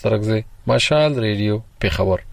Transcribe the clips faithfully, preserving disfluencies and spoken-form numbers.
ترغزه مشال ریډیو پیښور.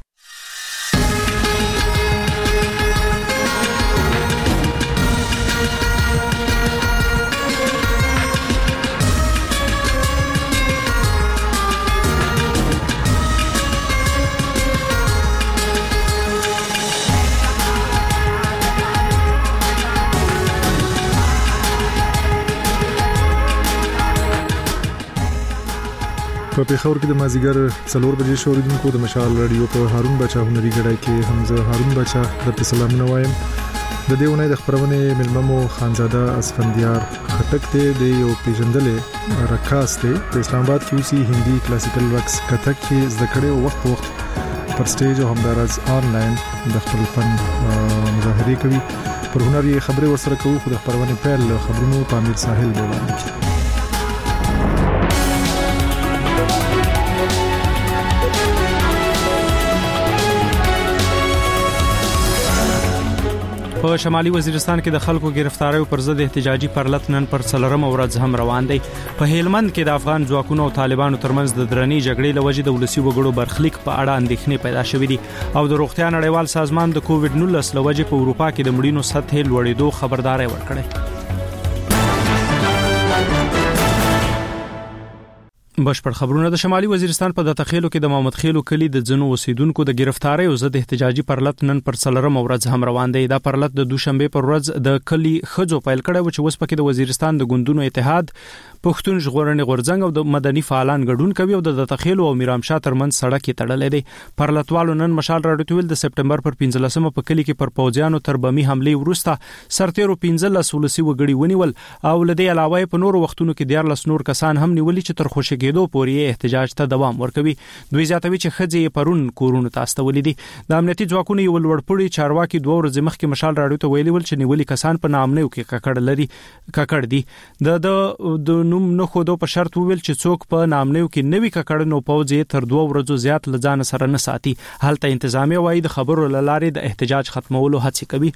په پیښور کې د مازیګر څلور بجې شوریدونکو د مشال رادیو په هارون بچا هنري غړای کې حمزه هارون بچا درته سلامونه وایم. د دې ونې د خبرونه ملممو خانزاده اسفندیار خټک ته د یو پیژندلې رقاص ته په اسلام آباد کې اوسي هندي کلاسیکل رقص کتک کې زده کړې وخت په وخت پر سټیج او همدارز آنلاین د خپل فن مظاهره کوي. پر هنري خبرې ورسره کوو خو د خبرونه پیل خبرونو په امیر ساحل بولاند کې. په شمالي وزیرستان کې د خلکو گرفتاریو پر ضد احتجاجي پرلط نن پر څلورم ورځ هم روان دی. په هلمند کې د افغان ځواکونو او طالبانو ترمنځ د درنې جګړې لوجې د ولسی وګړو برخلیک په اړه اندېښنې پیدا شوې دي او د روغتیا نړیوال سازمان د کووډ نولس لوجې په اروپا کې د مړینو سطح لوړېدو خبرداري ورکړه. بشپړ خبرونه. د شمالي وزیرستان په دته خېلو کې د محمد خېلو کلی د ځنو اوسیدونکو د گرفتاری او ضد احتجاجي پرلط نن پر څلورم ورځ هم روان دی. دا پرلط د دوشنبه پر ورځ د کلی خځو پیل کړی و چې اوس پکې د وزیرستان د ګوندونو اتحاد پښتون ژغورنې غورځنګ او د مدني فعالان ګډون کوي او د دته خېلو او میرامشاه ترمنځ سړک کې تړلې دی. پرلطوالو نن مشال راډیو ټول د سپټمبر پر پنځلسمه په کلی کې پر پوځیانو تر بمي حمله ورسته سرتیرو پنځلس ولسی وګړي ونیول او لدې علاوه په نور وختونو کې دیارلس نور کسان هم نیولي چې تر خوشګېدو پورې احتجاج ته دوام ورکوي. دوی زیاتوي چې خځې پرون کورونو ته استولې دي. د امنیتي ځواکونو یو لوړپوړي چارواکي دوه ورځې مخکې مشال راډیو ته ویلي ول چې نیولي کسان په نامنیو کې ککړ لري ککړ دي. د د نوم نه خودو په شرط ویل چې څوک په نامنیو کې نوي ککړ نو پوځي تر دوه ورځو زیات لځان سره نه ساتي. هلته انتظامیه وايي د خبرو لارې د احتجاج ختمولو هڅه کوي.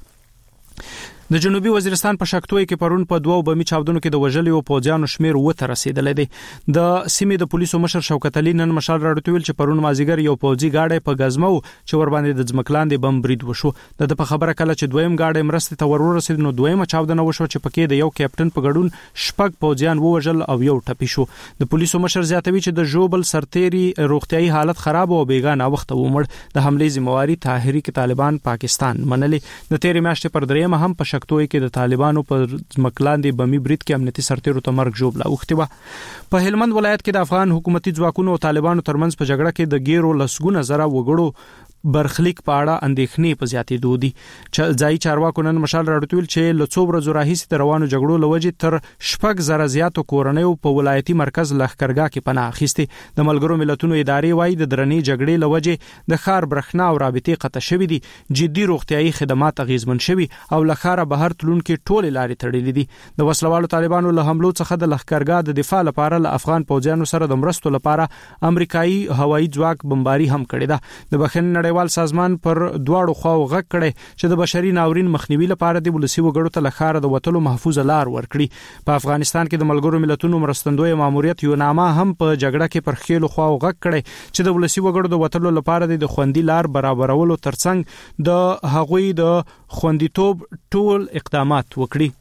د جنوبي وزیرستان په شکتوي کې پرون په دوه بمي چاودنو کې د وژلو پوځیانو شمیر و ته رسیدلې دي. د سیمې د پولیسو مشر شوکت علي نن مشال راډیو ویل چې پرون مازیګر یو پوځي گاډي په غزمو چې ور باندې د ځمکلاندې بم برید وشو. د په خبره کله چې دویم گاډي مرسته ته ورور رسید نو دویمه چاودنه وشو چې پکې د یو کیپټن په ګډون شپږ پوځیان ووژل او یو ټپي شو. د پولیسو مشر زیاتوي چې د جوبل سرتيري روغتيایي حالت خراب او بیګانه وخت ومړ. د حمله ذمہواری تحریک طالبان پاکستان منلې. د تیرې میاشتې پر دریمه هم په شکتوي کې د طالبان په ځمکلاندې بمي برید کې امنیتي سرتیرو ته مرګ جوړ لا وختي و. په هلمند ولایت کې د افغان حکومتي ځواکونو او طالبانو ترمنځ په جګړه کې د ګیرو لسګونه زره وګړو برخلیک په اړه اندېښنې په زیاتېدو دي. چې ځای چارواکو نن مشال راډیو چې لڅو ورځو راهیسې د روانو جګړو لوجې تر شپږ زره زیاتو کورنیو په ولایتي مرکز لښکرګاه کې پناه اخیستې. د ملګرو ملتونو ادارې وايي د درنې جګړې لوجې د ښار برېښنا او رابطې قطع شوې دي. جدي روغتيایي خدمات اغیزمن شوي او لخاره بهر تلونکو ټولې لارې تړلې دي. د وسلوالو طالبانو له حملو څخه د لښکرګاه د دفاع لپاره له افغان پوځیانو سره د مرستو لپاره امریکایي هوایي ځواک بمباري هم کړې ده. د بخښنې نړیوال سازمان پر دواړو خواو غږ کړي چې د بشري ناورین مخنیوي لپاره د ولسی وګړو ته لخاره د وټلو محفوظ لار ورکړي. په افغانستان کې د ملګرو ملتونو مرستندوی ماموریت یو نامه هم په جګړه کې پر خېلو خواو غږ کړي چې د ولسی وګړو د وټلو لپاره د خوندي لار برابرولو ترڅنګ د هغوی د خوندیتوب ټول اقدامات وکړي.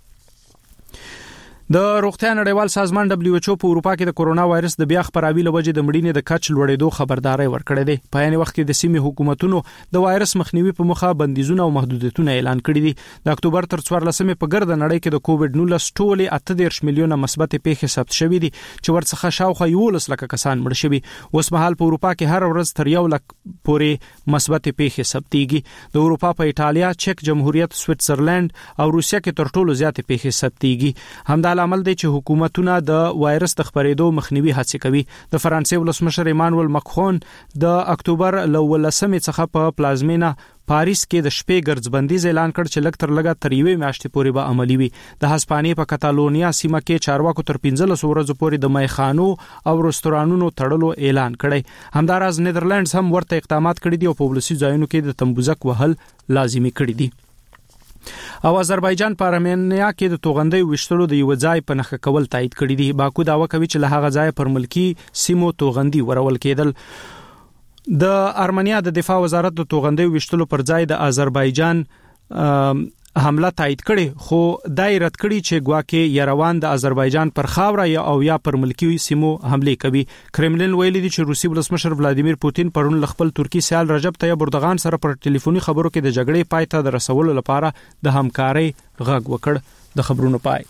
د روغتیا نړیوال سازمان دبليو ایچ او په اروپا کې د کورونا وایرس د بیا خپراوي لوجې د مړینې د کچ لوړېدو خبرداري ورکړې ده. په یاني وخت کې د سیمې حکومتونو د وایرس مخنیوي په مخه بندیزونه او محدودیتونه اعلان کړي دي. د اکتوبر تر څوارلسمې په ګرد نړۍ کې د کووډ نولس ټولې اته دېرش میلیونه مثبت پیښې ثبت شوې دي چې ورڅخه شاوخوا یولس لک کسان مړ شوي. اوس مهال په اروپا کې هر ورځ تر یو لک پورې مثبت پیښې ثبتېږي. د اروپا په ایتالیا، چک جمهوریت، سویټزرلند او روسیا کې تر ټولو زیات پیښې ثبتېږي. همدا عمل دی چې حکومتونه د وایرس د خپرېدو مخنیوي هڅه کوي. د فرانسې ولسمشر ایمانوئل ماکرون د اکتوبر لولسمې څخه په پلازمینا پاریس کې د شپې ګرځبندیز اعلان کړ چې لږ تر لږه تر یوې میاشتې پورې به عملی وي. د هسپانیې په کاتالونیا سیمه کې چارواکو تر پنځلس ورځې پورې د میخانو او رستورانونو تړلو اعلان کړی. همداراز نیدرلندز هم ورته اقدامات کړي دي او په ولسي ځایونو کې د تمبوزک وهل لازمي کړي دي. او آذربایجان په ارمنیا کې د توغندۍ وشتلو د یو ځای په نخښه کول تایید کړی دی. باکو داوا کوي چې له هغه ځای پر ملکی سیمو توغندي ورول کېدل. د ارمنیا د دفاع وزارت د توغندۍ وشتلو پر ځای د آذربایجان حمله تایید کړي، خو دای رد کړي چې ګواکې یروان د آذربایجان پر خاوره یا او یا پر ملکی سیمو حمله کوي. کرملین ویلي دی چې روسي ولسمشر ولادیمیر پوتین پرون خپل ترکی سیال رجب طیب اردوغان سره پر ټلیفوني خبرو کې د جګړې پای ته د رسولو لپاره د همکارۍ غږ وکړ. د خبرونو پای.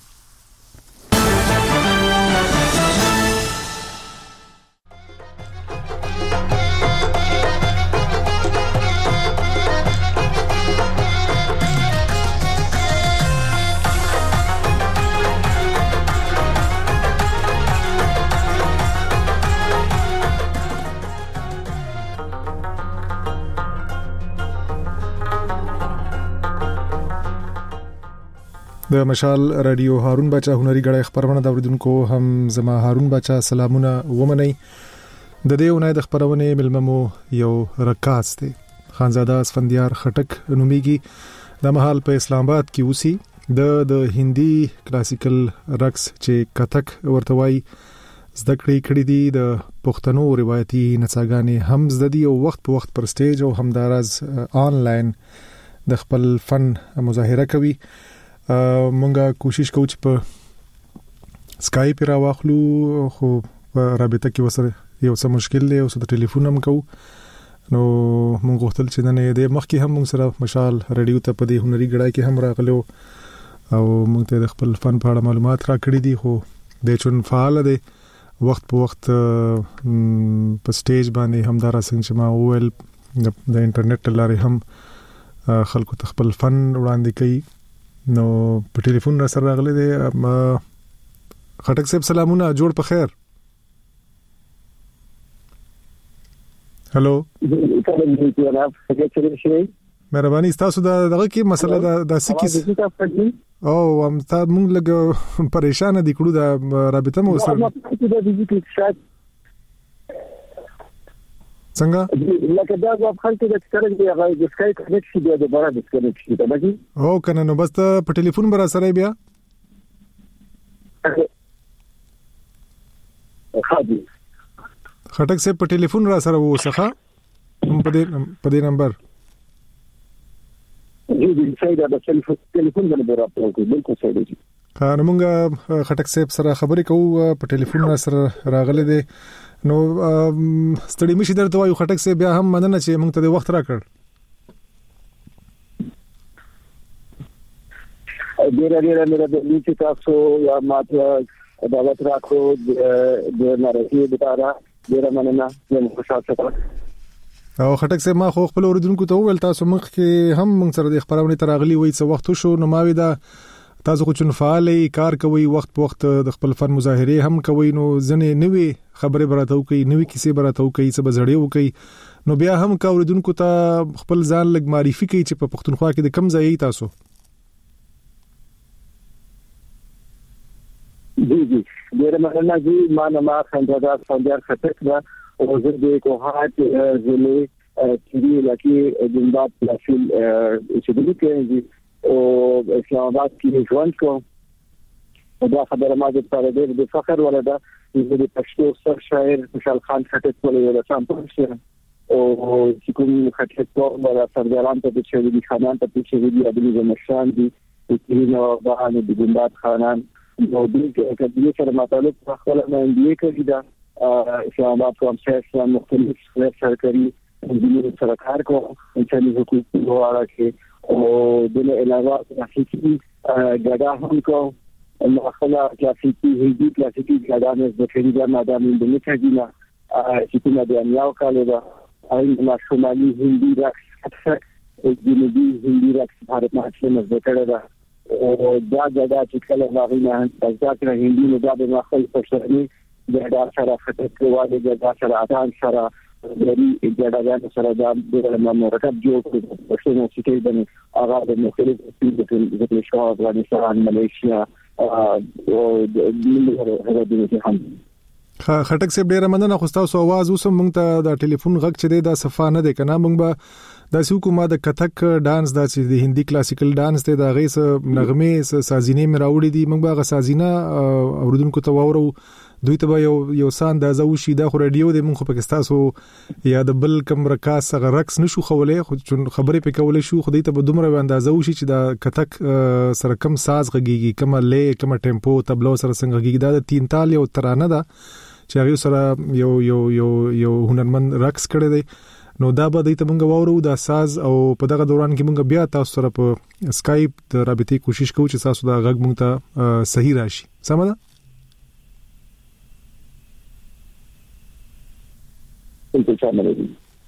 د مشال رادیو هارون بچا هنري غړې خبرونه د اوریدونکو هم زما هارون بچا سلامونه ومني. د دې ونې د خبرونه ملممو یو رکاز دی خانزاده اسفندیار خټک نومیږي. د محل په اسلام آباد کې اوسي. د د هندي کلاسیکل رقص چې کتک ورته وایي زده کړې کړې دي. د پښتنو روایتي نڅاګانې هم زده دي او وخت په وخت پر سټیج او همدارز آنلاین د خپل فن مظاهره کوي. مونږه کوشش کوو چې په سکایپ را واخلو، خو په رابطه کې وسره یو څه مشکل دی او څه د ټلیفون هم کوو. نو مونږ غوښتل چې نن د مخکې هم مونږ سره مشال رادیو ته په دې هنري غړای کې هم راغلو او مونږ ته د خپل فن په اړه معلومات را کړی دي. خو د چون فعال دی وخت په وخت په سټیج باندې همدارا څنګه چې ما وویل د انټرنیټ لارې هم خلکو ته خپل فن وړاندې کوي. نو په ټلیفون را سره راغلی دی. خټک صاحب سلامونه، جوړ په خیر. هلو مهرباني تاسو دا دغه کې مسله د سکیس او هم تا مونږ لګ پریشان دي کړو دا رابطه مو سره څنګه لکه دا غو خلک د سکرین دی هغه د سکای کنیکشن دی د بارا د کنیکشن دی باندې او کنه نو بس ته په ټلیفون برا سره بیا خادي خټک سے په ټلیفون را سره وسخه په دې په دې نمبر دې دې څنګه د ټلیفون باندې راپور کوي بالکل صحیح دی. خانه مونږه خټک صاحب سره خبرې کوو په ټلیفون را سره راغله دي. نو ستړي مشي درته وایو خټک سه بیا هم مننه چې موږ ته د وخت راکړ. ډیر ډیر مې د دې تاسو یا ماته دعوت راکړو د نارسي لپاره ډیر مننه چې خوشاله شئ. او خټک سه ما خو خپل اوریدونکو ته وویل تاسو مخ کې هم موږ سره د خبرونه تراغلي وای څه وخت شو. نو ما وی دا تاسو خو چون فعالي کار کوي وخت په وخت د خپل فن مظاهره هم کوي. نو ځنه نوې خبره براته کوي نوې کیسې براته کوي څه بزړې وکي. نو بیا هم کا اوریدونکو ته خپل ځان لګ معرفي کوي چې په پښتونخوا کې د کم ځای تاسو. جی جی ډیر مننه جی. ما نما خانزاده اسفندیار خټک دا او زه د کوهات ضلع تیری علاقې جنبات تحصیل چې د لیکي او اسلام آباد کې ژوند کوم. دا خبره ما د پاره د فخر ولدا د پښتو سر شاعر مشال خان خټک په یوه سم پوښتنه او چې کوم خټک په ولا سرداران ته چې ویلي خانان ته چې ویلي ابي زمشان دي چې نو باندې د ګندات خانان نو د دې سره مطالب په خپل باندې کوي دا اسلام آباد کوم څه مختلف سرکاري انجینیر سره کار کوي چې حکومت واره کې او د علاوه کلاسیکی غدا هم کو مخلا کلاسیکی هندي کلاسیکی غدا مې د فریدا مادام د میټاګینا چې کومه د انیاو کاله دا اې شمالي هندي رقص اکثر جنوبي هندي رقص بھارت میں اچھے مزه کړه دا او دا غدا چې کله باغی نه ځکه هندي نه دا د مخل پښتني غدا سره خطر کوي غدا سره اذان سره دری اجازه سره دا د مرکب جوړ کړو پښتو موسیقي باندې هغه د مختلفو د شو افغانستان ملیشیا او د هغه د هم خټک سیب ډیره مننه خو تاسو आवाज اوس مونږ ته د ټلیفون غږ چې د صفه نه دی کنه مونږ به د حکومت د کتک ډانس د چې د هندي کلاسیکل ډانس ته د غیس نغمه سازینه مراوړي دي مونږ به سازینه اوردونکو ته وورو دوی ته یو یو سان د زوشي د رادیو د مونږ په پاکستان یا د بل کم رکاس غ رقص نشو خولې خو خبرې په کولې شو خو دوی ته به دومره اندازه وشي چې د کتک سره کم ساز غږیږي کم لې کم ټیمپو تبلو سره څنګه غږیږي دا د تین تال یو ترانه ده چې هغه سره یو یو یو یو هنرمند رقص کړی دی نو دا به د تمنګ وورو دا ساز او په دغه دوران کې مونږ بیا تاسو سره په اسکایپ د رابطې کوشش کوو چې تاسو دا غږ مونږ ته صحیح راشي سم ده انتظار لري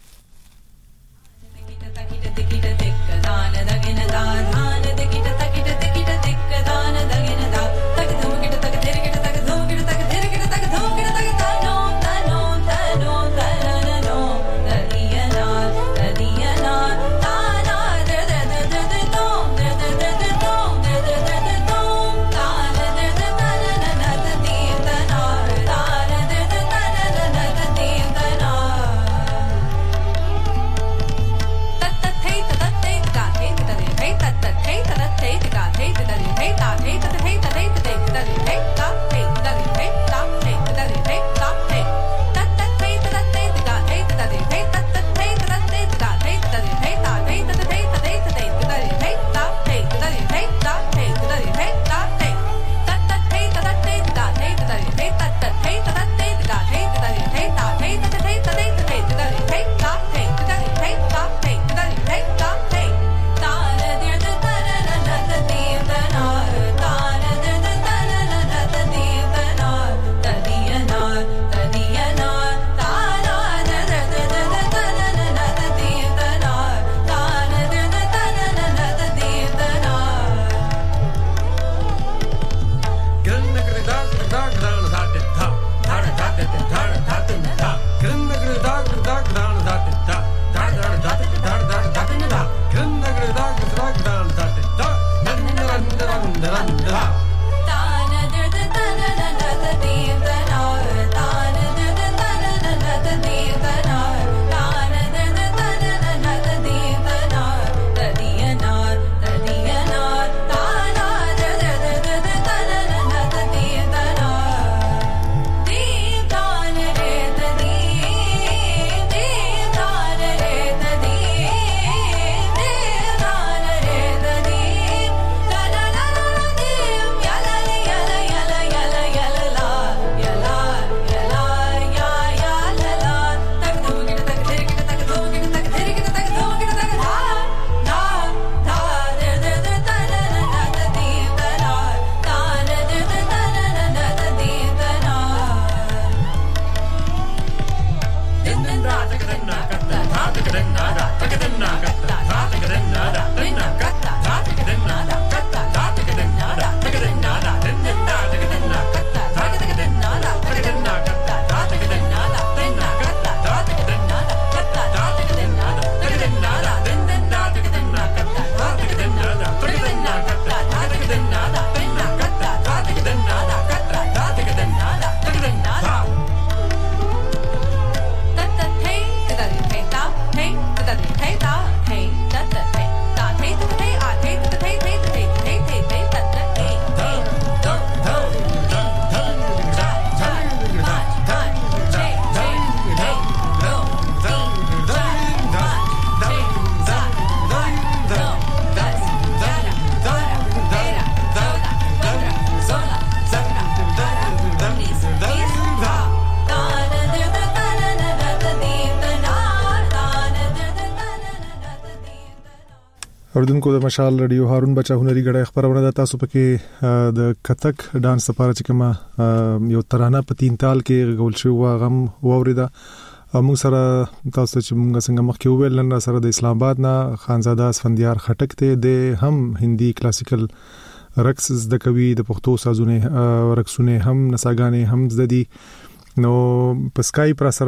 اوردونکو د مشال رادیو هارون بچا هنري غړې خبرونه د تاسو پکې د کتک ډانس لپاره چې کومه یو ترانه په تین تال کې غول شو غم ووریدا موږ سره تاسو چې موږ څنګه مخکې ویل نن سره د اسلام آباد نه خانزاده اسفندیار خټک ته د هم هندي کلاسیکل رقص د کوي د پښتو سازونه رقصونه هم نساګانې هم زدي نو په اسکایپ را سره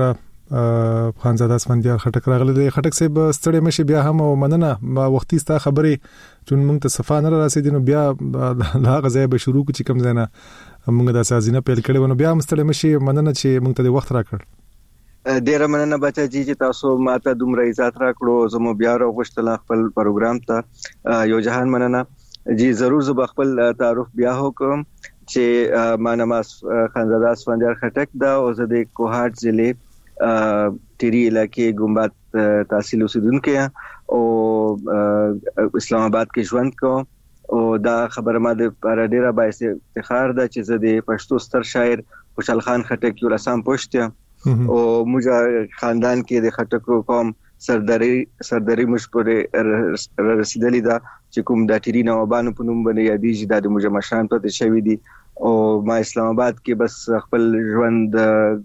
خانزاده اسفندیار خټک راغلی دی. خټک صاحب ستړي مشه بیا هم مننه ما وختي ستا خبرې چون موږ ته صفانه راسیدي نو بیا هغه ځای به شروع کو چې کوم ځای نه موږ د سازینه پیل کړو نو بیا هم ستړي مشه مننه چې موږ ته د وخت راکړ. ډیر مننه بچا جی چې تاسو ماته دومره عزت راکړو زمو بیا راغښتل خپل پروګرام ته یو جهان مننه جی. ضرور زه خپل تعارف بیا وکم چې ما نام خانزاده اسفندیار خټک دا او زه د کوهاټ ضلع ټيري علاقې ګمبات تحصیل اوسیدونکو او اسلام آباد کې ژوند کوم او دا خبره ما د پر ډیره باعث افتخار ده چې زه د پښتو ستر شاعر خوشحال خان خټک یو رسام پښتیا او موږ خاندان کې د خټکو قوم سرداری سرداری مشپره رسیدلی دا چې کوم د ټيري نوابانو په نوم باندې یادېږي د موږ مشران په شوی دي او ما اسلام آباد کې بس خپل ژوند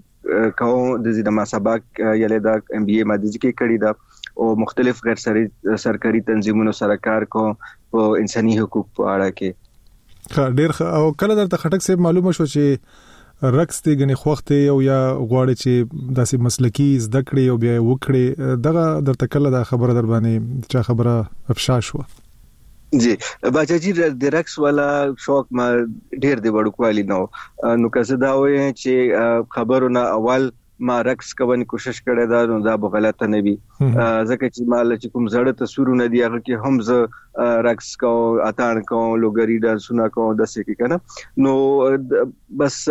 کوم د زیاده ما سبق یلې د ام بي اي ماده کې کړی دا او مختلف غیر سرکاري تنظیمونو سره کار کوم په انساني حقوق په اړه کې. ډېر او کله درته خټک صاحب معلومه شو چې رقص ته غني خوخته او یا غواړي چې داسې مسلکی زده کړې او بیا وکړي دغه درته کله دا خبره در باندې چې خبره افشا شو؟ جی باچا جی د رقص والا شوق ما ډیر دی وړوکوالی نو نو که دا وای چې خبرونه اول ما رقص کوي کوشش کړی دا نو دا به غلطه نه وي ځکه چې مال چې کوم زړه تصورونه دی هغه کې هم ز رقص کو اتان کو لوګری ډانسونه کو د څه کې کنه نو بس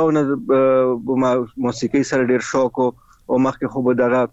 مشاونه موسیقي سره ډیر شوق او مخکې خو به دغه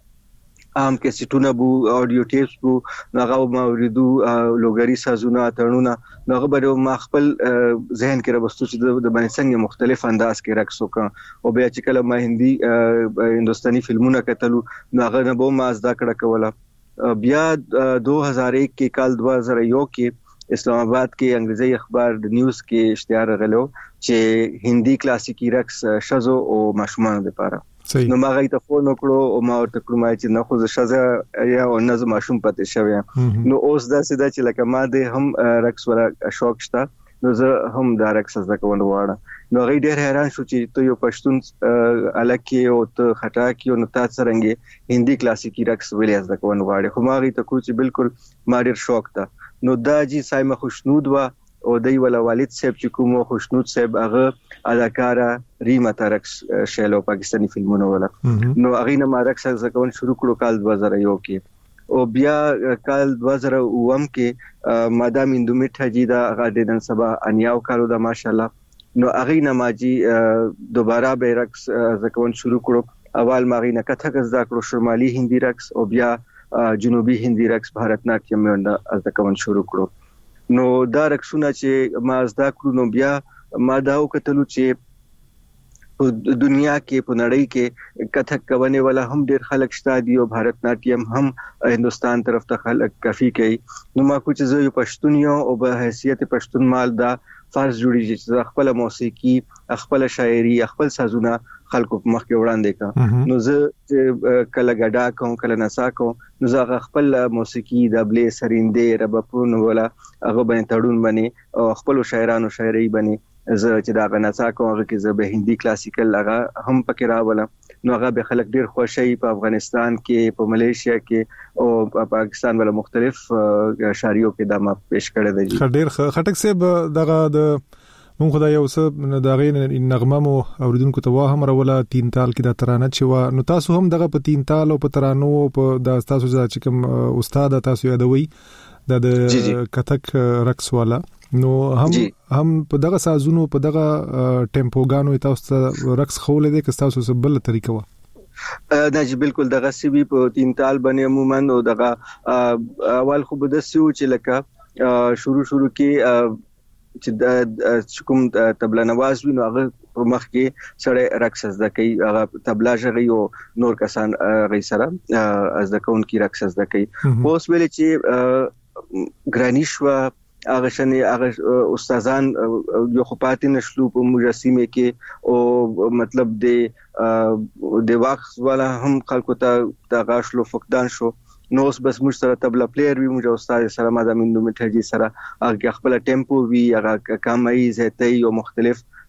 عام کیسټونه بو اډیو ټیپس بو هغه ما ورېدو لوګری سازونه اتړونه هغه به ما خپل ذهن کې راوستو چې د باندې څنګه مختلف انداز کې رقص وکړم او بیا چې کله ما هندي هندستاني فلمونه کتلو هغه نه به ما زده کړه کوله. بیا دو هزار ایک کې کال دو هزار یو کې اسلام آباد کې انګریزي اخبار د نیوز کې اشتهار غلو چې هندي کلاسیکی رقص شزو او ماشومان لپاره نو ما غي ته فون وکړو او ما ورته کړم چې نه خو شزه یا او نه ماشوم پته شوی نو اوس دا سیده چې لکه ما د هم رقص ولا شوق شته نو زه هم دا رقص زده کوم غواړم نو غي ډېر حیران شو چې ته یو پښتون الکه او ته خټاکی او نو تاسو څنګه هندي کلاسیکی رقص ویلې زده کوم غواړم خو ما غي ته کو چې بالکل ما ډېر شوق ده نو دا جی سایمه خوشنود وا او دای ولا والد صاحب چې کوم خوشنود صاحب هغه اداکارا ریما ترکس شیلو پاکستانی فلمونو ولا نو هغه نه ما رقص زکون شروع کړو کال دو هزار یو کې او بیا کال دو هزار اوم کې مادام اندومیټ حجی دا هغه د نن سبا انیاو کارو دا ماشاءالله نو هغه نه ماجی دوباره به رقص زکون شروع کړو اول ما غي نه کثک زدا کړو شمالي هندي رقص او بیا جنوبي هندي رقص بھارتناټیم نه زکون شروع کړو نو دا رقصونه چې ما زده کړو نو بیا ما دا وکتلو چې په دنیا کې په نړۍ کې کثک کوونه والا هم ډېر خلک شته دي او بھارتناټیم هم هندستان طرف ته خلک کافي کوي نو ما کوم چې زه یو پښتون یو او به حیثیت پښتون مال دا فرض جوړیږي چې خپل موسیقي خپل شاعري خپل سازونه خلکو په مخ کې وړاندې کا نو زه کله غډا کوم کله نڅا کوم نو زه خپل موسیقي د بلې سرینده ربپون ولا هغه باندې تړون باندې او خپل شاعرانو شاعري باندې زه چې دا غنڅا کوم هغه کې زه به هندي کلاسیکل هغه هم پکې راولم نو هغه به خلک ډیر خوشي په افغانستان کې په ملیشیا کې او په پاکستان ول مختلف شاعریو کې دا ما پیش کړی دی. ډیر خټک صاحب دغه د مونږ خدای یو څه د غین نغمه مو اوریدونکو ته واه هم راولا تین تال کې د ترانه چې وا نو تاسو هم دغه په تین تال او په ترانو په د تاسو چې کوم استاد تاسو یادوي د کثک رقص والا نو هم جی. هم په دغه سازونو په دغه ټیمپوګانو تاسو رقص خولې دي که تاسو څه بل طریقه و دا چې بالکل دغه سی وی په تین تال باندې عموما او دغه اول خو بده سیو چې لکه شروع شروع کې چې کوم تبلا نواز وینو هغه په مخ کې سره رقص زده کوي هغه تبلا ژغي او نور کسان غي سره زده کون کی رقص زده کوي اوس ویل چې ګرانیشوا هغه شنه هغه استادان یو خپاتې نشلو په مجسمه کې او مطلب د د واخ والا هم خلکو ته د غاشلو فقدان شو نو اوس بس موږ سره تبلا پلیئر وی موږ استاد سره ماده مندو میټرجی سره هغه خپل ټیمپو وی هغه کمای زیاتې او مختلف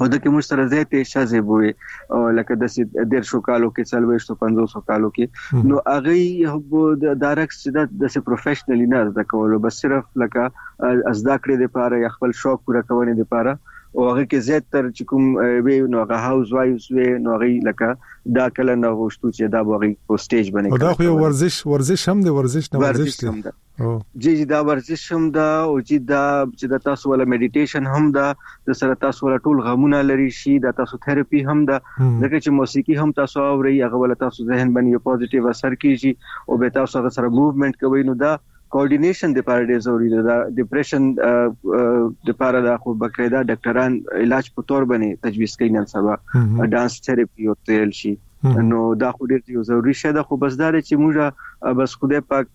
او د کوم سره زیاتې شازه بوي لکه د ډیر شو کالو کې څلويشت پنځوس کالو کې نو هغه د رقص د پروفیشنلی نه د کولو بس صرف لکه ازدا کړې د پاره یا خپل شوق پوره کولو د پاره او هغه کې زیات تر چې کوم وی نو هغه هاوس وایوز وی نو هغه لکه دا کله نه غوښتو چې دا بغي په سټیج باندې دا خو یو ورزش ورزش هم دی ورزش نه ورزش دی او جی جی دا ورزش هم دا او چې دا چې د تاسو ولا میډیټیشن هم دا د سره تاسو ولا ټول غمونه لري شي د تاسو تھراپي هم دا لکه چې موسیقي هم تاسو اوري هغه ولا تاسو ذهن باندې یو پوزټیو اثر کیږي او به تاسو هغه سره موومېنټ کوي نو دا کوارډینیشن د پاره د ضروري ده ډیپریشن د پاره د خو بقاعده ډاکټران علاج په تور باندې تجویز کوي نن سبا ډانس تھراپي او تل شي نو دا خو ډیر ضروري شه ده خو بس دا چې موږ بس خدای پاک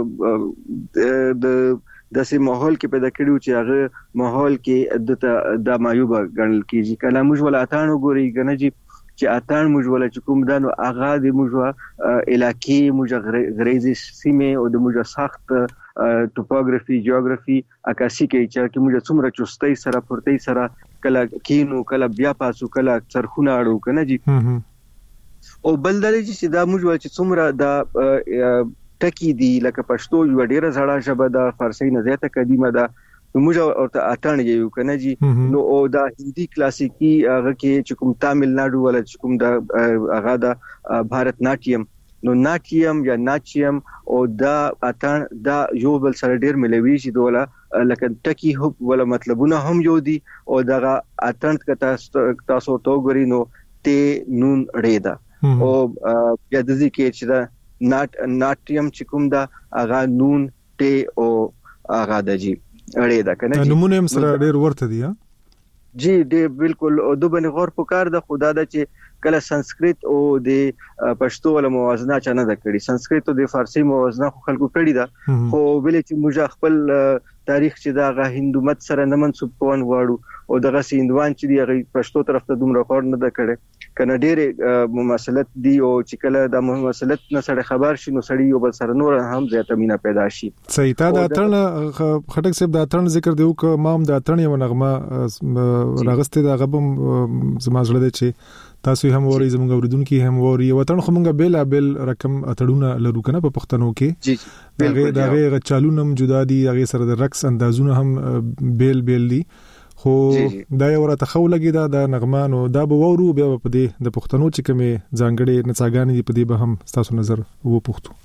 د داسې ماحول کې پیدا کړیو چې هغه ماحول کې د مایوب ګڼل کیږي کله موږ ولا اتانو ګوري کنه جی چې اتان موږ ولا چې کوم دانو اغا د موږ علاقې موږ غریزي سیمه او د موږ سخت ټوپوګرافي جیوګرافي عکاسي کې چې موږ څومره چستۍ سره پورتۍ سره کله کینو کله بیا پاسو کله څرخونه اړو کنه جی او بل دلې چې دا موږ چې څومره د ټکی دی لکه پښتو یو ډیره زړه ژبه د فارسی نه زیاته قدیمه ده نو موږ ورته اتان یو کنه جی نو او دا هندي کلاسیکی هغه کې چې کوم تامل ناډو ولا چې کوم د هغه د بھارت ناټیم نو ناټیم یا ناچیم او دا اتان دا یو بل سره ډیر ملوي شي دوله لکه ټکی هو ولا مطلبونه هم یو دي او دا اتان کتا تاسو تو غوري نو ته نون ریدا او یا د ذکر چې دا ناټ ناټیم چې کوم دا هغه نون ته او هغه د جی اړې دا کنه نمونه هم سره ډېر ورته دي جی ډېر بالکل او د باندې غور پکار د خدا د چې کله سنسکرت او د پښتو ول موازنه چانه د کړي سنسکرت او د فارسی موازنه خو خلکو کړي دا خو بل چې موږ خپل تاریخ چې دا غ هندومت سره نه منسوب کوون واړو او دغه سیندوان چې دی غ پښتو طرف ته دومره کار نه د کړي کنه ډېر مماثلت دی او چې کله د مماثلت نه سره خبر شي نو سړی یو بل سره نور هم زیاته مینا پیدا شي صحیح تا د اترن خټک صاحب د اترن ذکر دیو ک مام د اترن یو نغمه راغسته د غبم زمازړه دی چې تاسو هم وری زموږ اوریدونکو هم وری وطن خو مونږه بیل بیل رقم اتړونه لرو کنه په پښتنو کې جی بالکل دا غیر چالونم جدا دي هغه سره د رقص اندازونه هم بیل بیل دي خو دا یو راته خو لګی دا د نغمانو دا به وورو بیا په دې د پښتنو چې کومه ځانګړي نڅاګانې دي په دې به هم تاسو نظر وو پښتو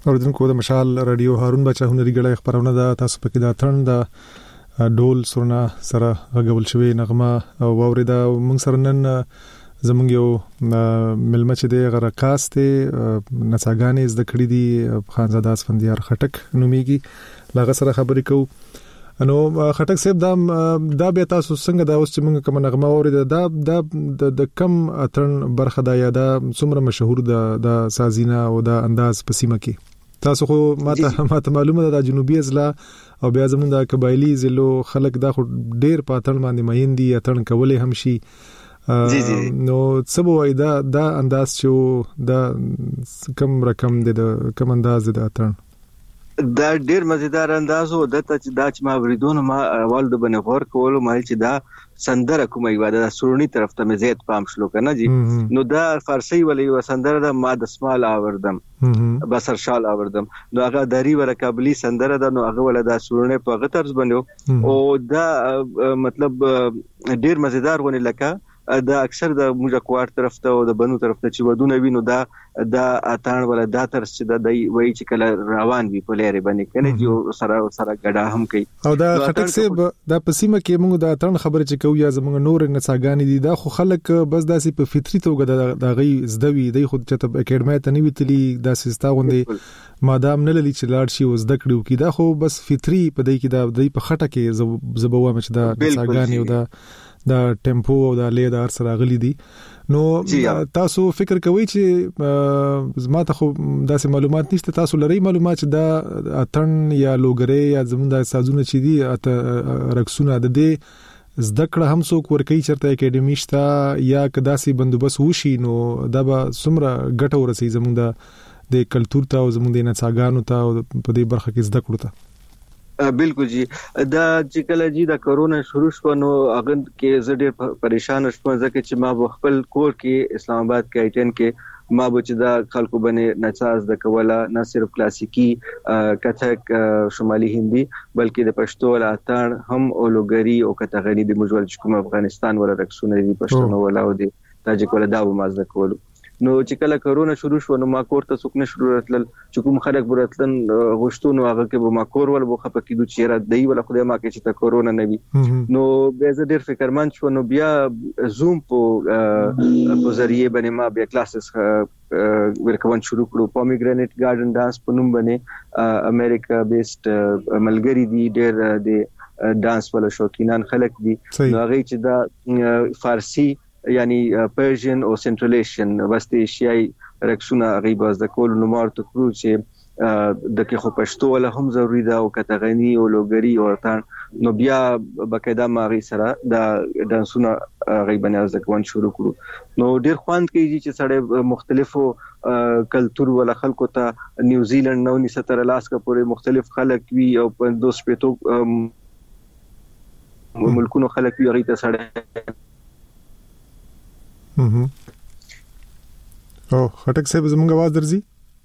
اوردونکو د مشال رادیو هارون بچا هنري غړې خبرونه ده تاسو پکې دا ترن د ډول سرنا سره غږول شوی نغمه او ووريدا موږ سره نن زمونږ یو ملمه چې د غرقاس ته نڅاګانې زده کړې دي خانزاده اسفندیار خټک نوميږي لاغه سره خبرې کوو نو خټک صاحب دا دا به تاسو څنګه دا اوس چې موږ کوم نغمه ووري دا دا د کم اترن برخه دا یا دا څومره مشهور ده د سازینا او د انداز په سیمه کې تاسو خو ماته ماته معلومه ده د جنوبي اضلاع او بیا زمونږ د قبایلی ضلعو خلک دا خو ډیر په اترن باندې مهین دي اترن کولې هم شي جی جی نو سبو دا دا انداز چې دا کم رقم د کم انداز د اترن دا ډیر مزیدار انداز او د ته چې دا چې ما وریدونه ما اول د بنه غور کول مال چې دا سندره کومه یو د سورنی طرف ته مزید پام شلو کنه جی نو دا فارسی ولې و سندره د ما د اسمال آوردم بسر شال آوردم نو هغه دری ور قابلی سندره د نو هغه ول د سورنی په غترز بنو او دا مطلب ډیر مزیدار ونه لکه دا اکثر د موږ کوار طرف ته او د بنو طرف ته چې ودونه وینو دا دا اتان ولا دا تر چې د وای چې کله روان وي په لارې باندې کنه چې سره سره ګډا هم کوي او دا خټک سیب دا پسیمه کې موږ د اتان خبره چې کوو یا زموږ نور نڅاګانی دي دا خو خلک بس داسې په فطري توګه د غي زدوي د خود چې په اکیډمي ته نیوي تلی دا سستا غوندي مادام نه للی چې لاړ شي او زده کړو کی دا خو بس فطري په دای کې دا د په خټه کې زبوه مچ دا نڅاګانی او دا دا ټیمپو او دا لید ار سره غلي دي نو تاسو فکر کوئ چې زما ته خو داسې معلومات نشته تاسو لري معلومات چې دا اتن یا لوګری یا زموږ د سازونه چې دي اته رقصونه د دې زده کړه هم څوک ورکوي چرته اکیډمي شته یا کداسي بندوبست وشي نو دا به څومره ګټه ورسي زموږ د د کلچر ته او زموږ د نڅاګانو ته او په دې برخه کې زده کړو ته بالکل جی دا چې کله جی دا کورونا شروع شو نو هغه کې زه ډېر پریشان شوم ځکه چې ما خپل کور کې اسلام آباد کې آیټن کې ما به چې دا خلکو باندې نڅاز د کوله نه صرف کلاسیکی کثک شمالي هندي بلکې د پښتو ولا اتان هم اولوګری او کتغنی د مجول کوم افغانستان ولا رقصونه دي پښتون ولا او دي تاجک ولا دا ما زده کولو نو چې کله کورونا شروع شو نو ما کور ته څوک نه شروع راتل چې کوم خلک براتلن غشتون هغه کې به ما کور ول بو خپه کیدو چې را دی ول خدای ما کې چې تا کورونا نه وي نو به زه ډیر فکرمن شو نو بیا زوم په په ذریعہ باندې ما بیا کلاسز ورکوون شروع کړو پومیګرینټ ګارډن ډانس په نوم باندې امریکا بیسټ ملګری دی ډیر د ډانس ولا شوقینان خلک دي نو هغه چې دا فارسی یعنی پرشین او سنټرل ایشین وست ایشیاي رقصونه غیباز د کول نو مارته کړو چې د کې خو پښتو ولا هم ضروری ده او کتغنی او لوګری او اتان نو بیا بقاعده ماغي سره د ډانسونه غیبنه از کوون شروع کړو نو ډیر خوند کوي چې سړی مختلفو کلچر ولا خلکو ته نیوزیلند نو نستر الاسکا پورې مختلف خلک وی او په دوه شپږ ملکونو خلک وی غیته سړی هم او خټک صاحب زموږ आवाज درځي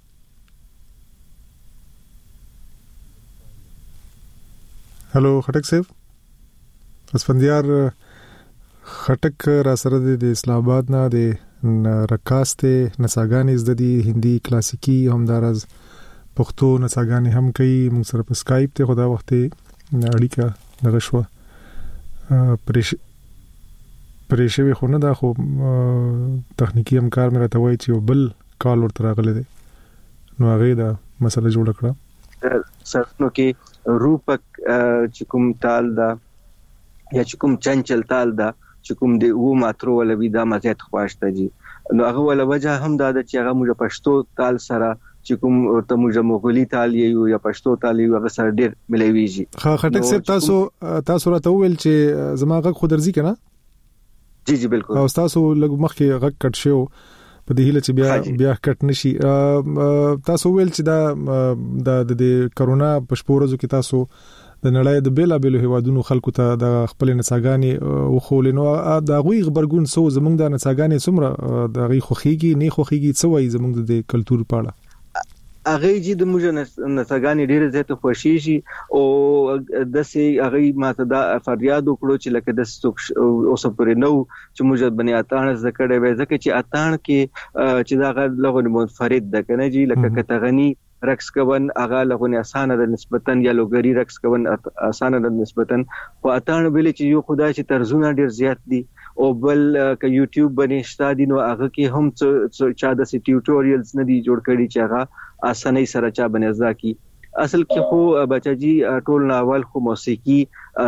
هالو خټک صاحب اسفندیار خټک را سره د اسلام آباد نه د رقاص ته نڅاګانې زده دي هندي کلاسیکی همدارز پښتو نڅاګانې هم کوي موږ سره په اسکایپ ته خدا وخت اړیکه نغښوا پرېش پرېښوي خو نه دا خو تخنیکی همکار مې راته وایي چې بل کال ورته راغلی دی نو هغه دا مسله جوړ کړه سرنو کې روپک چې کوم تال دا یا چې کوم چنچل تال دا چې کوم دی و ماترو ولا وی دا مزید خواشته جی نو هغه ولا وجه هم دا چې هغه موږ پښتو تال سره چې کوم ورته موږ مغولي تال یو یا پښتو تال یو هغه سره ډیر ملويږي خا خټک صاحب تاسو تاسو راته ویل چې زماغه خو درځي کنه جی جی بالکل او تاسو لږ مخکې غږ کټ شو په دې هله چې بیا بیا کټ نشي تاسو ویل چې دا د کرونا په شپورزو کې تاسو د نړۍ د بیلا بیلو هوادونو خلکو ته د خپل نڅاګانی او خولینو د غوي خبرګون سو زمونږ د نڅاګانی څومره د غي خوخيږي نه خوخيږي څه وایي زمونږ د کلچر په اړه هغه چې د موږ نڅاګانی ډیره زیاته خوشیږي او د سي هغه ماته دا فریاد وکړو چې لکه د ستوک اوس پرې نو چې موږ بنی اتان زکړې وې ځکه چې اتان کې چې دا غږ لغون منفرد ده کنه جی لکه کتغنی رقص کون هغه لغونه اسانه د نسبتا یا لوګری رقص کون اسانه د نسبتا په اتان بل چې یو خدای چې طرزونه ډیر زیات دي او بل ک یوټیوب باندې شته دي نو هغه کې هم چا د ټیوټوریالز نه دي جوړ کړي چې هغه اسانه سره چا باندې ځا کی اصل کې خو بچاجي ټول ناول خو موسیقي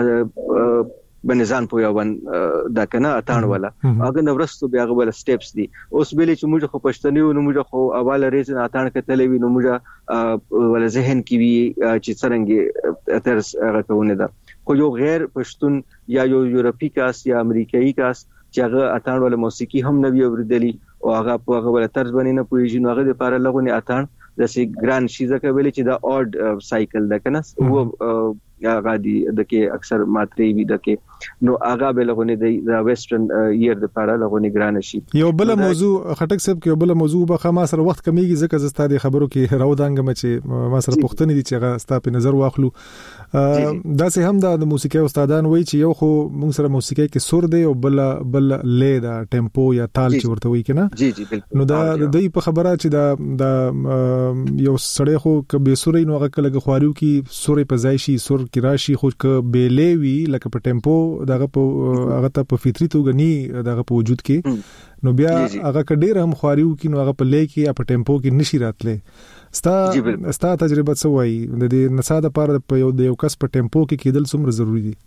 بنزان په یو دا کنه اتان ولا هغه نورستو بیا غوړ سټیپس دي اوس بل چې موږ خو پښتني نو موږ خو اواله ریزن اتان کتلې وي نو موږ ول ذهن کې وي چې څنګه ترس راکونه ده خو یو غیر پښتون یا یو یورپی کاس یا امریکایي کاس چې هغه اتان ول موسیقي هم نه وی اوریدلی او هغه په هغه ول طرز باندې نه پوهیږي نو هغه لپاره لغونه اتان د سي ګران شي ځکه ویل چې دا اورډ سایکل ده کنه او هغه دي د کې اکثر ماتري وي د کې نو هغه به لغونه د ویسټرن ایئر د لپاره لغونه ګران شي یو بل موضوع خټک صاحب کې یو بل موضوع به ما سره وخت کمیږي ځکه زستا د خبرو کې راو دانګم چې ما سره پښتني دي چې هغه ستا په نظر واخلو دا سه هم د موسیقي استادان وایي چې یو خو موږ سره موسیقي کې سور دی او بل بل لې دا ټیمپو یا تال چې ورته وایي کنه جی جی بالکل نو دا د دې په خبره چې دا د یو سړی خو کبه سورې نو هغه کله خواريو کې سورې په ځای شي سور کې راشي خو ک بیلې وی لکه په ټیمپو دغه په هغه ته په فطري توګه ني دغه په وجود کې نو بیا هغه کډیر هم خواريو کې نو هغه په لې کې په ټیمپو کې نشي راتله ستا ستا تجربه څه وایي د دې نساده پر په یو د یو کس په ټیمپو کې کېدل څومره ضروری دي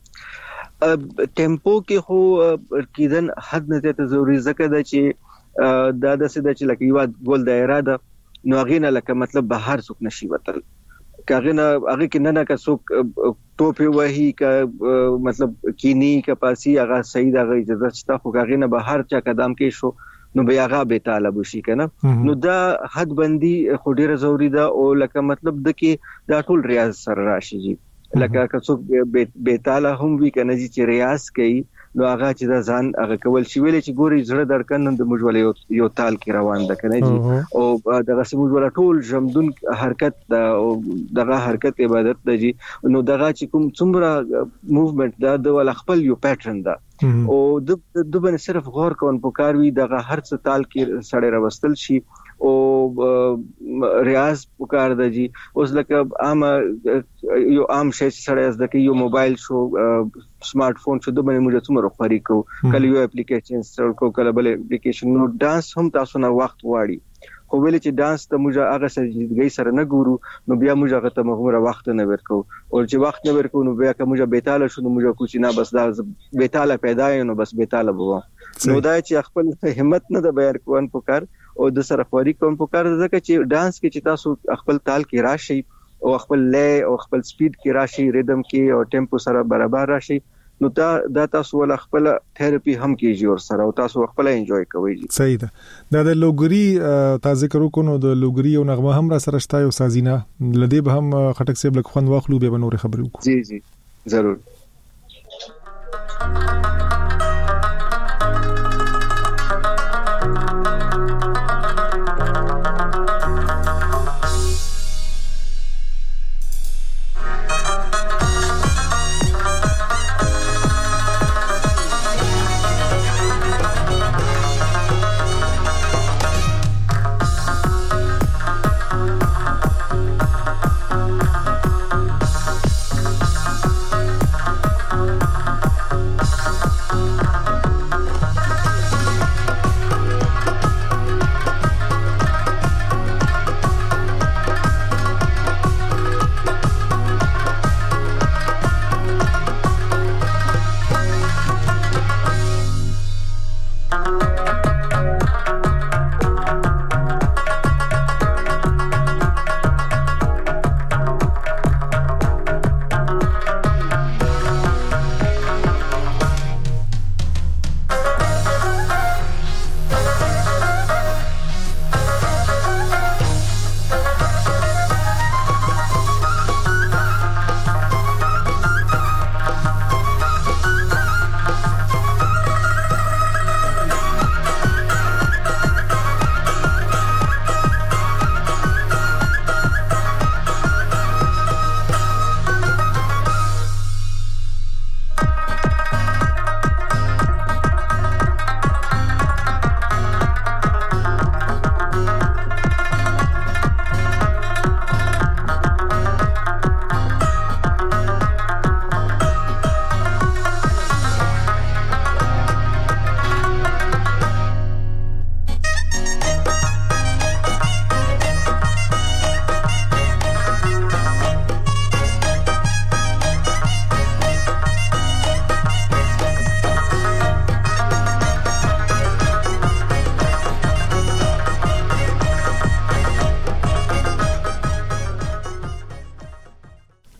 ټیمپو کې خو کېدن حد نه ته ضروری ځکه دا چې دا د سده چې لکه یو ګول دایره ده نو هغه نه لکه مطلب بهر څوک نشي وتل کاغه نه هغه کې نه نه کا څوک ټوپه وਹੀ کا مطلب کینی کپاسی هغه صحیح دغه اجازه شته خو هغه نه بهر چا قدم کې شو نو بیا هغه به طالب شي کنه نو دا حد بندي خو ډیره ضروری ده او لکه مطلب د کې دا ټول ریاض سره راشي جی لکه که څوک به تعالی هم وی کنه چې ریاض کوي نو هغه چې دا ځان هغه کول شي ویل چې ګوري زړه درکنه د مجول یو یو تال کې روان ده کنه جی او دغه سمول ولا ټول جمدون حرکت او دغه حرکت عبادت ده جی نو دغه چې کوم څومره موومېنټ ده د ول خپل یو پیټرن ده او د د باندې صرف غور کون پکار وی دغه هر څه تال کې سړی راوستل شي او ریاض پکار د جی اوس لکه عام یو عام شی سره از د یو موبایل شو سمارټ فون شو د باندې موږ څومره خوري کو کله یو اپلیکیشن سره کو کله بل اپلیکیشن نو ډانس هم تاسو نه وخت واړي خو ویل چې ډانس ته موږ هغه سجدګي سره نه ګورو نو بیا موږ هغه ته مغمره وخت نه ورکو او چې وخت نه ورکو نو بیا که موږ بیتاله شو نو موږ کوچ نه بس دا بیتاله پیدا نو بس بیتاله بو نو دا چې خپل همت نه د بیان کوون پکار او د سره خوري کوم پکار ځکه چې ډانس کې چې تاسو خپل تال کې راشي او خپل لې او خپل سپیډ کې راشي ریدم کې او ټیمپو سره برابر راشي نو دا د تاسو ول خپل تھراپي هم کیږي او سره او تاسو خپل انجوای کوئ صحیح ده دا د لوګری تازه کرو کو نو د لوګری او نغمه هم را سره شته او سازینه لدی به هم خټک سیب لک خوند واخلو به نور خبرې وکړو جی جی ضرور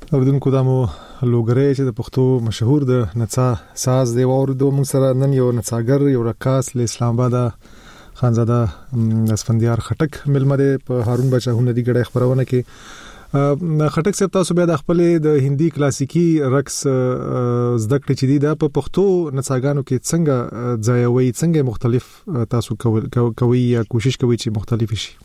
اوردونکو دمو لوګری چې د پښتو مشهور د نڅا ساز دی او د موږ سره نن یو نڅاګر یو رقاص له اسلام آباد خانزاده اسفندیار خټک ملمه ده په هارون بچا هنري غړي خبرونه کې خټک صاحب تاسو بیا د خپل د هندي کلاسیکي رقص زده کړې چې دی د په پښتو نڅاګانو کې څنګه ځایوي څنګه مختلف تاسو کوي یا کوشش کوي چې مختلف شي.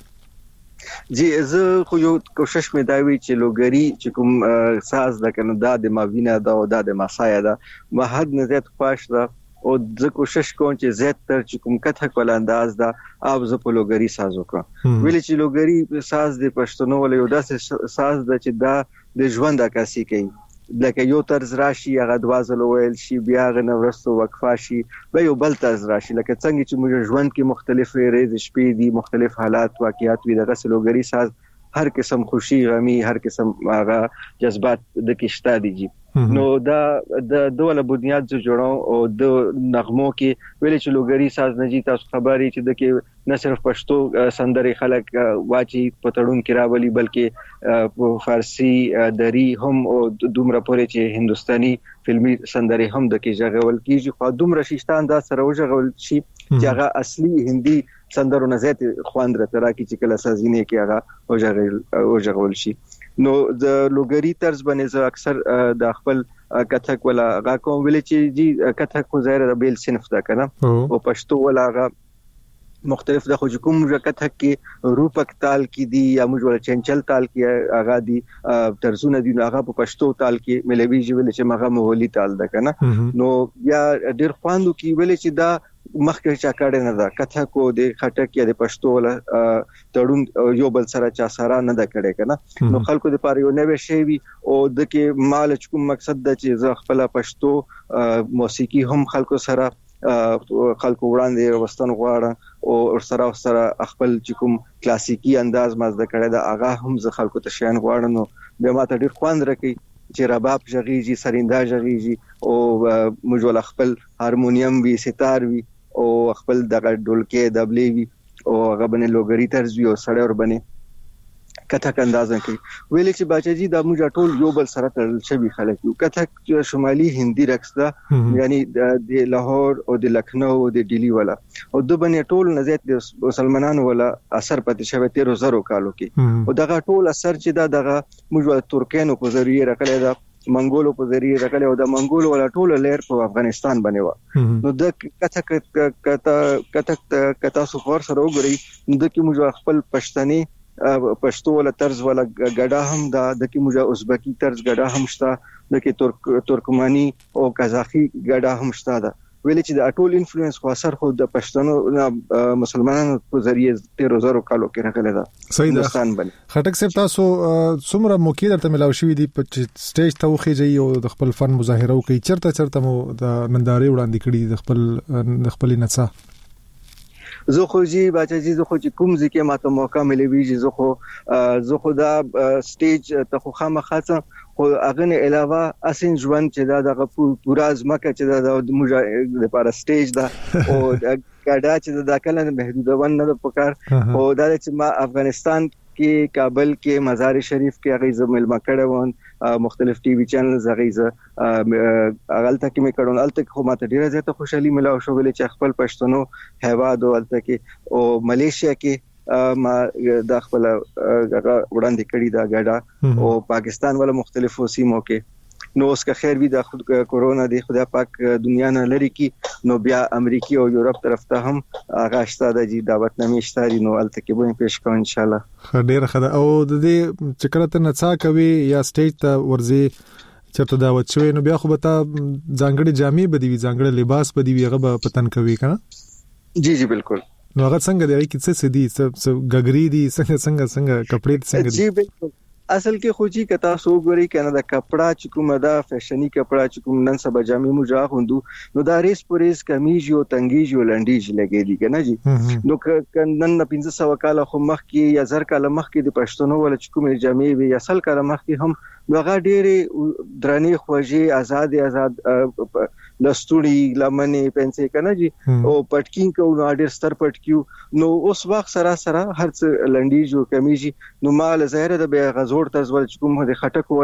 جی زه خو یو کوشش مې دا وی چې لوګری چې کوم ساز د کنه د ماوینا دا او د ماسایا دا مهد نزت خوښ دا او زه کوشش کوم چې زیات تر چې کوم کته کول انداز دا اوب ز په لوګری ساز وکړم ویل چې لوګری ساز د پښتنو ول یو داسې ساز د چې دا د ژوند عکاسي کوي لکه یو طرز راشي هغه دوازل ویل شي بیا غنه ورستو وقفه شي به یو بل طرز راشي لکه څنګه چې موږ ژوند کې مختلف ریز شپې دي مختلف حالات واقعیات وي دغه سلوګری ساز هر قسم خوشي غمي هر قسم هغه جذبات د کېشتا دي جی نو دا د دوله بنیاد جو جوړو او د نغمو کې ویل چې لوګری ساز نه جی تاسو خبري چې د کې نه صرف پښتو سندري خلک واچي پتړون کې راولي بلکې فارسی دری هم او دومره پورې چې هندستاني فلمي سندري هم د کې ژغول کیږي خو دومره شیشتان دا سره وژغول شي چې هغه اصلي هندي سندرو نه زیات خواند راته راکې چې کله سازینه کې هغه وژغول وژغول شي. نو د لوګری طرز باندې زه اکثر د خپل کتک ولا هغه کوم ویل چې جی کتک خو ظاهر د بیل صنف دا کنه او پښتو ولا هغه مختلف د خو کوم کتک کې روپک تال کې دی یا موږ ولا چنچل تال کې هغه دی طرزونه دی هغه په پښتو تال کې ملوي ویل چې مغه مغولي تال دا کنه نو یا ډیر خواندو کې ویل چې دا مخکې چا کړه نه دا کته کو د خټک یا د پښتو ولا تړون یو بل سره چا سره نه دا کړه کنه نو خلکو د پاره یو نوې شی وي او د کې مال کوم مقصد د چې ز خپل پښتو موسیقي هم خلکو سره خلکو وړاندې وستن غواړه او سره سره خپل کوم کلاسیکی انداز مزه کړه دا هغه هم ز خلکو ته شین غواړي نو به ماته ډیر خوند راکې چې رباب ژغیږي سریندا ژغیږي او موږ ول خپل هارمونیم وی ستار وی او خپل دغه ډولکې دبلې وی او هغه باندې لوګری طرز وی او سړی ور باندې کتک اندازه کوي ویل چې باچاجي د موږ ټول یو بل سره تړل شوی خلک یو کتک شمالي هندي رقص ده یعنی د لاهور او د لکھنؤ او د ډیلی ولا او د باندې ټول نزيت د مسلمانانو ولا اثر پاتې شوی تیرو زرو کالو کې او دغه ټول اثر چې دا دغه موږ ترکانو په ذریعہ راکړی دا منګولو په ذریعہ راکړی او د منګولو ولا ټول لیر په افغانستان باندې و نو د کتک کتا کتک کتا سفر سره وګړي د کې موږ خپل پښتني پښتو ولا طرز ولا ګډا هم دا د کې موږ ازبکی طرز ګډا هم شته د کې ترک ترکمنی او قزاقي ګډا هم شته دا ویل چې د اټول انفلوئنس خو اثر خو د پښتنو مسلمانانو په ذریعہ تیرو زرو کالو کې راغلی دا هندستان باندې. خټک صاحب تاسو څومره موقع درته ملاوي شوې دي په سټیج ته وخیږي او د خپل فن مظاهره کوي چرته چرته مو د نندارې وړاندې کړي د خپل د خپل نڅا زه خو جی باچاجي زه خو چې کوم ځکه ماته موقع ملويږي زه خو زه خو دا سټیج ته خو خامخاصه خو هغه نه علاوه اسین ژوند چې دا د پورا ځمکه چې دا د موږ لپاره سټیج دا او کډا چې دا کله محدودون نه پکار او دا چې ما افغانستان کې کابل کې مزار شریف کې هغه زمل مکړه وون مختلف ټي وي چینلز هغه ز اغلته کې مې کړون الته خو ماته ډیره زیاته خوشحالي ملاو شو ولې چې خپل پښتنو هیواد او الته کې او ملیشیا کې ما د خپل وړاندې کړي دا ګډا او پاکستان ولا مختلفو سیمو کې نو اوس که خیر وي د کورونا دی خدای پاک دنیا نه لري کی نو بیا امریکای او یورپ طرف ته هم هغه شته د جی دعوت نامې شته نو الته کې به پیش کوم ان شاء الله. ډیر ښه او د دې چې کله ته نڅا کوي یا سټیج ته ورځي چرته دعوت شوی نو بیا خو به تا ځانګړي جامې بدی وي ځانګړي لباس بدی وي هغه به پتن کوي کنه. جی جی بالکل. نو هغه څنګه دی کی څه سدي څه غګری دي څنګه څنګه څنګه کپڑے څنګه دي. جی بالکل اصل کې خو جی کتا سو غوري کنه د کپڑا چې کومه دا فیشنی کپڑا چې کوم نن سبا جامې موجا خوندو نو دا ریس پوریس کمیج او تنګیج او لنډیج لګې دي کنه جی نو ک نن پنځه سو کال خو مخ کې یا زر کال مخ کې د پښتونو ول چې کومه جامې وي یا سل کال مخ کې هم هغه ډېرې درنې خوږې آزاد آزاد لستوړي لمنې پنسې کنه جی او پټکین کو نو ډېر ستر پټکیو نو اوس وخت سره سره هر څه لنډیج او کمیج نو مال ظاهر د به غزور تزول چې کوم د خټک ولا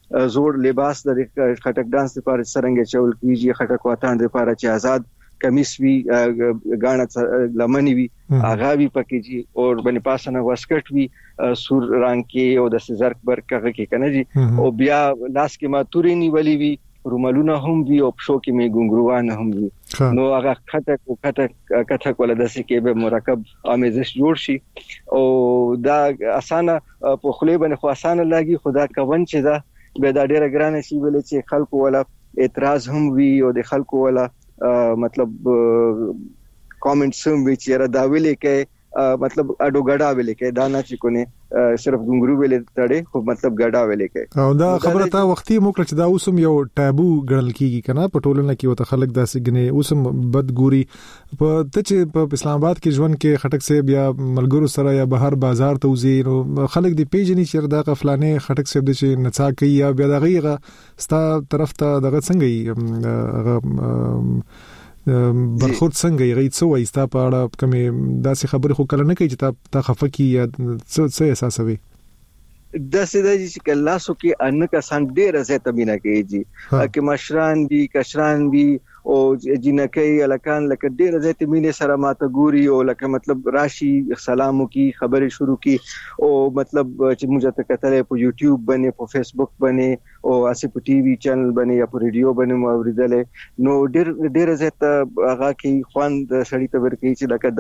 زوړ لباس د خټک ډانس لپاره څنګه چول کیږي خټک وطن لپاره چې آزاد کمیس وی غاڼه لمنی وی اغاوی پکې جی او باندې پاسنه واسکټ وی سور رنگ کې او د سزرک برکغه کې کنه جی او بیا لاس کې ما تورې نیولې وی رومالونه هم وی او پښو کې می ګونګروان هم وی نو هغه خټک او خټک کټک ولا د سکه به مرکب امیزش جوړ شي او دا اسانه په خلی باندې خو اسانه لاګي خدا کوون چې دا به دا ډیره ګرانه شي ولې چې خلکو ولا اعتراض هم وی او د خلکو ولا مطلب کامنټس هم وی چې را دا ویلې کې مطلب اډو غډا ویلې کې دا نه چې کونه صرف ګنګرو ویلې تړې خو مطلب غډا ویلې کې او دا خبره تا وختي موکل چې دا اوسم یو ټابو ګڼل کیږي کنه په ټولنه کې وته خلک داسې غني اوسم بدګوري په ته چې په اسلام آباد کې ژوند کې خټک سه بیا ملګرو سره یا بهر بازار ته وزي نو خلک دی پیژني چې دا غفلانه خټک سه د چې نڅا کوي یا بیا دغه ستا طرف ته دغه څنګه برخورد څنګه یې غي څه وایي ستا په اړه کومه داسې خبرې خو کله نه کوي چې تا خفقي یا څه څه احساسوي د سیده چې کلاسو کې ان کسان ډېر زیاته مینا کوي جی چې مشران دي کشران دي او جنکې الکان لکه ډېر زیاته مینه سره ماته ګوري او لکه مطلب راشي سلامو کی خبرې شروع کی او مطلب چې موږ ته کتلې په یوټیوب باندې په فیسبوک باندې او اسی په ټي وي چینل باندې یا په ریډیو باندې مو اوریدلې نو ډېر ډېر زیاته هغه کې خوند سړی ته ورکړي چې لکه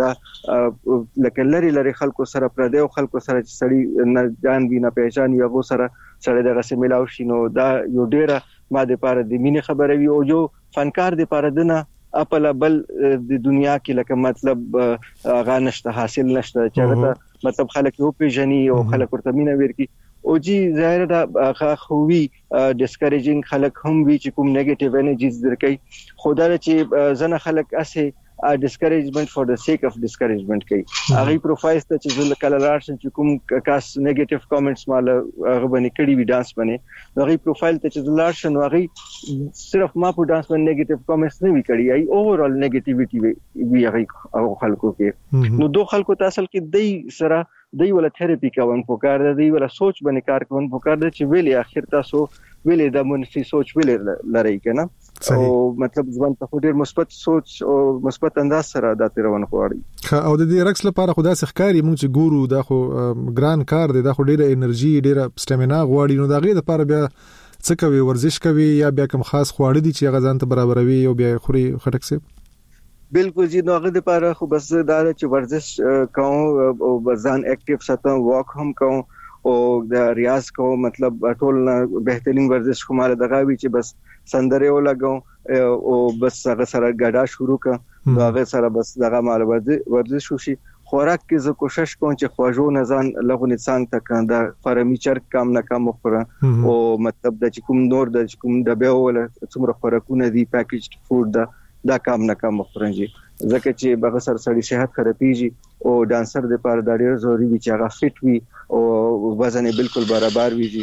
دا لکه لری لری خلکو سره پر دې او خلکو سره چې سړی نه جان بي نه پېژان یو سره سره دغه سیملاو شینو دا یو ډېر ما د پاره د مینه خبره وی او جو فنکار د پاره دنه خپل بل د دنیا کې لکه مطلب هغه نشته حاصل نشته چې مطلب خلک یو پیژني او خلک ورته مینه ورکی او جی ظاهر دا خووی ډیسکریجینګ خلک هم وی چې کوم نیگیټیو انرژیز درکې خدای چې زنه خلک اسه discouragement for the sake of discouragement کوي هغه پروفایل ته چې زل کله لارشن چې کوم کاس نیگیټیو کامنټس مال هغه باندې کړي وی ډانس باندې هغه پروفایل ته چې لارشن هغه صرف ما په ډانس باندې نیگیټیو کامنټس نه وی کړي ای اوورال نیگیټیویټي وی هغه خلکو کې نو دوه خلکو ته اصل کې دای سره دای ولا تھراپي کوون پکار دی ولا سوچ باندې کار کوون پکار دی چې ویلې اخر تاسو ویلې د منفي سوچ ویلې لري کنه او مطلب ځوان ته ډېر مثبت سوچ او مثبت انداز سره د تیرون غواړي او د دې رقص لپاره خدا سخکاری مونږ چې ګورو دا خو ګران کار دی دا خو ډېره انرژي ډېره سټامینا غواړي نو دا غي لپاره بیا څه کوي ورزش کوي یا بیا کوم خاص خواړه دي چې غزان ته برابروي او بیا خوري خټک سي بالکل جی نو هغه لپاره خو بس دا چې ورزش کوم او ځان اکټیو ساتم واک هم کوم او د ریاض کو مطلب ټول بهترین ورزش کومه دغه وی چې بس سندره ولګو او بس هغه سره غډا شروع ک هغه سره بس دغه مال ورزش وشي خوراک کې زه کوشش کوم چې خواجو نزان لغونی څنګه تک دا فرمیچر کم نه کم خورم او مطلب د کوم نور د کوم د به ولا څومره خوراکونه دي پیکیجډ فود دا دا کم نه کم خورم جی ځکه چې بغه سر سړی صحت خرابېږي او ډانسر د پاره د ډېر ضروري وي چې هغه فټ وي او وزن بالکل برابر وي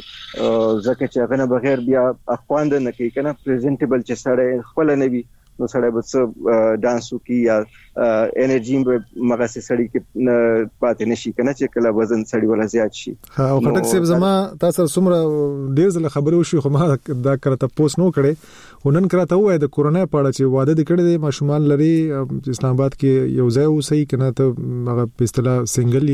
ځکه چې هغه نه بغیر بیا اخواند نه کوي کنه پریزنټیبل چې سړی خپل نه وي نو سړی بس ډانس کوي یا انرژي مغه سړی کې پاتې نشي کنه چې کله وزن سړی ولا زیات شي او خټک سیب زما تاسو سمره ډیر ځله خبرې وشو خو ما دا کړه پوسټ نو کړې ونن کراته وای د کورونا په اړه چې واده د کړې د ماشومان لري اسلام آباد کې یو ځای اوسې کنه ته هغه په اصطلاح سنگل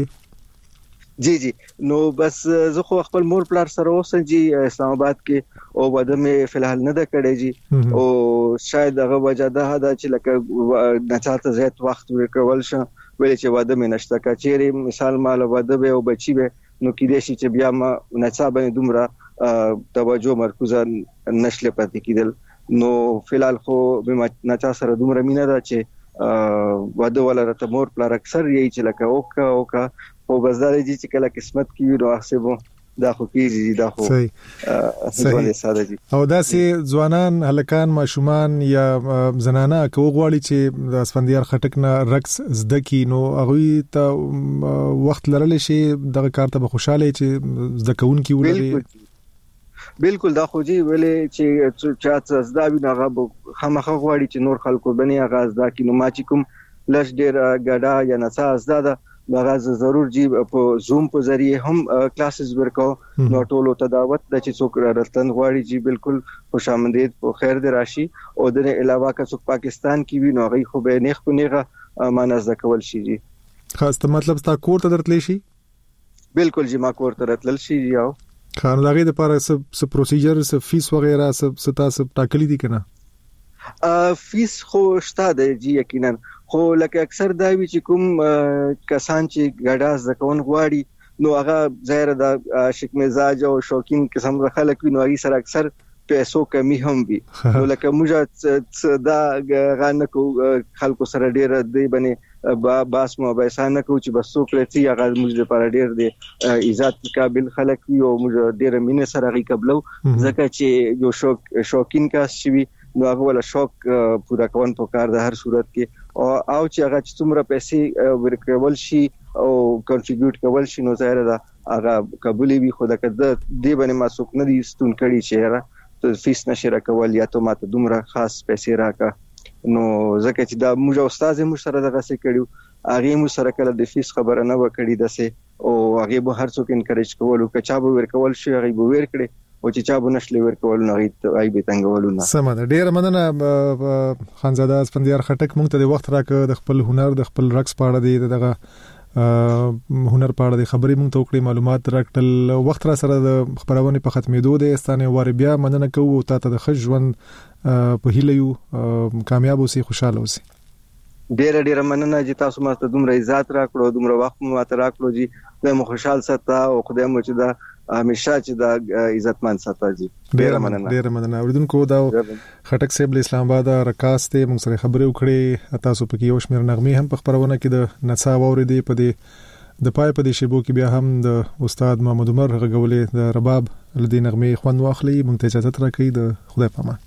جی جی نو بس زه خو خپل مور پلار سره اوسم جی اسلام آباد کې او واده مې فلحال نه د کړې جی او شاید هغه وجه ده دا چې لکه نچاته زیات وخت ورکول شم ویل چې واده مې نشته کچېری مثال مال واده به او بچي به نو کې دې شي چې بیا ما نچا باندې دومره توجه مرکوزه نشله پاتې کېدل نو فلحال خو به نچا سره دومره مینه ده چې واده ولا رته مور پلار اکثر یې چې لکه اوکا اوکا او بازار دي چې کله قسمت کیږي نو حسابو دا خو کیږي دا خو صحیح ساده دي او دا سي ځوانان هلکان ماشومان یا زنانه کو غواړي چې د اسفندیار خټک نه رقص زده کی نو هغه ته وخت لرل شي دغه کار ته خوشاله چې زده کون کی ولري بالکل دا خو جی ویلې چې چا زده وي هغه خامخا غواړي چې نور خلکو بني هغه زده کی نو ما چې کوم لږ ډیر غډا یا نڅا زده هغه ضرور جی په زوم په ذریعہ هم کلاسز ورکاو نو ټولو ته دعوت د چې څوک راتلن غواړي جی بالکل خوش آمدید په خیر دی راشي او د علاوه که څوک پاکستان کې وي نو هغه خو به نه خو نه مانز کول شي جی خاص ته مطلب تا کور ته درتلی شي بالکل جی ما کور ته راتلل شي یو خان لغه د لپاره څه پروسیجر څه فیس وغیرہ څه تاسو ټاکلی دي کنه ا فیس خو شته د جی یقینا خو لکه اکثر دا وی چې کوم کسان چې ګډاس ځکون غواړي نو هغه ظاهر د عاشق مزاج او شوقین قسم خلک وي نو هغه سره اکثر پیسو کمی هم وي نو لکه موږ دا غانه کو خلکو سره ډیر دی باندې باس مو بيسانه کو چې بس څوک لري هغه موږ لپاره ډیر دی عزت قابل خلک وي او موږ ډیر مینه سره غي قبلو ځکه چې یو شوق شوقین کاس شي نو هغه ولا شوق پورا کون په کار د هر صورت کې او او چې هغه چې څومره پیسې ورکول شي او کنټریبیوټ کول شي نو ظاهر ده هغه قبولي وي خو دا کده دی باندې ما څوک نه دي ستون کړي چې ته فیس نشره کول یا ته ماته دومره خاص پیسې راکا نو ځکه چې دا موږ استاد مو سره دغه څه کړیو هغه مو سره کله د فیس خبره نه وکړي دسه او هغه به هر څوک انکریج کول او کچا به ورکول شي هغه به ور کړي او چې چا بنشلې ورکول نه غي به تنګولونه سم ده ډیر مننه خانزاده اسفندیار خټک مونږ ته د وخت راکړه د خپل هنر د خپل رقص پاړه دی دغه هنر پاړه د خبرې مونږ ته وکړي معلومات راکړل وخت را سره د خبرونه په ختمېدو د ستانه وار بیا مننه کوو ته د خجون په هیله کامیاب اوسې خوشاله اوسې ډیر ډیر مننه چې تاسو ماته دومره عزت راکړو دومره وخت ماته راکړو چې زه مو خوشاله ساته او خدای مو چې دا همیشه چې دا عزتمن ساتي ډیر مننه ډیر مننه اوریدونکو دا خټک صاحب له اسلام آباد راکاس ته موږ سره خبرې وکړې تاسو په کې یو شمېر نغمې هم په خبرونه کې د نڅا واوریدې په دې د پای په دې شیبو کې بیا هم د استاد محمد عمر غږولې د رباب لدی نغمې خوند واخلي موږ ته اجازه راکړئ د خدای په امان